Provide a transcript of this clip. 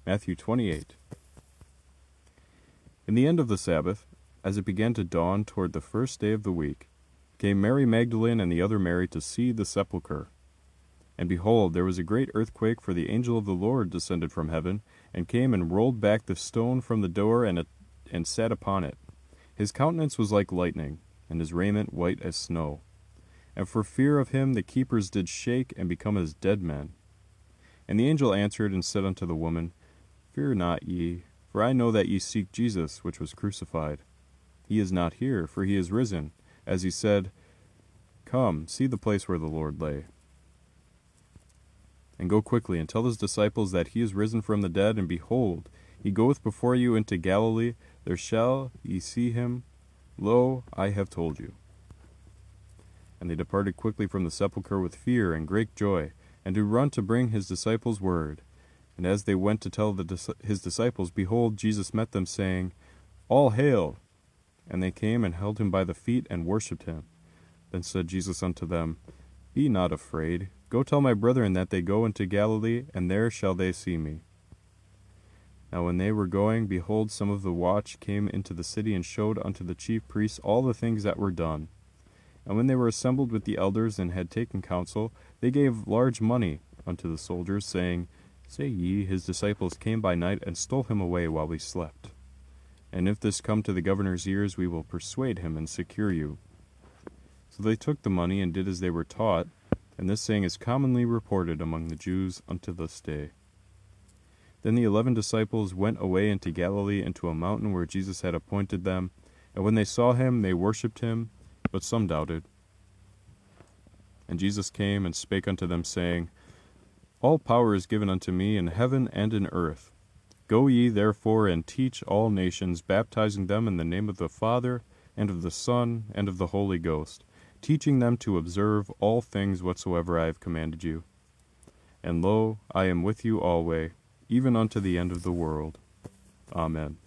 Matthew 28. In the end of the Sabbath, as it began to dawn toward the first day of the week, came Mary Magdalene and the other Mary to see the sepulchre. And behold, there was a great earthquake, for the angel of the Lord descended from heaven, and came and rolled back the stone from the door, and sat upon it. His countenance was like lightning, and his raiment white as snow. And for fear of him the keepers did shake, and become as dead men. And the angel answered and said unto the woman, Fear not ye, for I know that ye seek Jesus, which was crucified. He is not here, for he is risen, as he said. Come, see the place where the Lord lay. And go quickly, and tell his disciples that he is risen from the dead, and behold, he goeth before you into Galilee. There shall ye see him. Lo, I have told you. And they departed quickly from the sepulchre with fear and great joy, and to run to bring his disciples word. And as they went to tell his disciples, behold, Jesus met them, saying, All hail! And they came and held him by the feet, and worshipped him. Then said Jesus unto them, Be not afraid. Go tell my brethren that they go into Galilee, and there shall they see me. Now when they were going, behold, some of the watch came into the city, and showed unto the chief priests all the things that were done. And when they were assembled with the elders, and had taken counsel, they gave large money unto the soldiers, saying, Say ye, his disciples came by night, and stole him away while we slept. And if this come to the governor's ears, we will persuade him, and secure you. So they took the money, and did as they were taught. And this saying is commonly reported among the Jews unto this day. Then the 11 disciples went away into Galilee, into a mountain where Jesus had appointed them. And when they saw him, they worshipped him, but some doubted. And Jesus came and spake unto them, saying, All power is given unto me in heaven and in earth. Go ye therefore and teach all nations, baptizing them in the name of the Father, and of the Son, and of the Holy Ghost, teaching them to observe all things whatsoever I have commanded you. And lo, I am with you alway, even unto the end of the world. Amen.